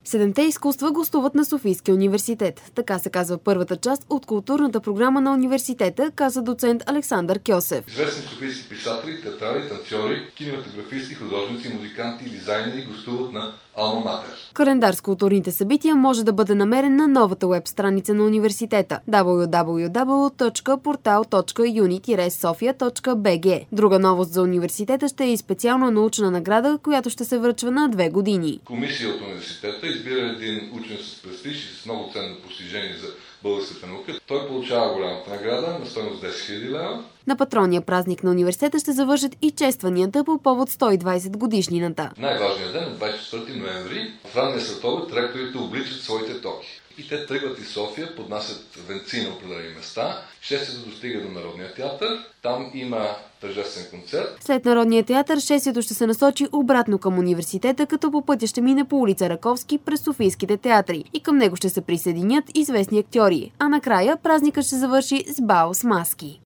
Седемте изкуства гостуват на Софийския университет. Така се казва първата част от културната програма на университета, каза доцент Александър Кьосев. Известни софийски писатели, театрали, танцори, кинематографисти, художници, музиканти и дизайнери гостуват на Алма Матер. Календар с културните събития може да бъде намерен на новата уеб страница на университета www.portal.uni-sofia.bg. Друга новост за университета ще е и специална научна награда, която ще се връчва на 2 години. Комисия от университета избира един учен с престиж и с много ценно постижение за българската наука. Той получава голямата награда на стойност 10 000 лева. На патронния празник на университета ще завършат и честванията по повод 120 годишнината. Най-важният ден е 24 ноември. В ранния следобед ректорите обличат своите токи. И те тръгват из София, поднасят венци на определени места. Шествието достига до Народния театър. Там има тържествен концерт. След Народния театър шествието ще се насочи обратно към университета, като по пътя ще мине по улица Раковски през софийските театри. И към него ще се присъединят известни актьори. А накрая празникът ще завърши с бал с маски.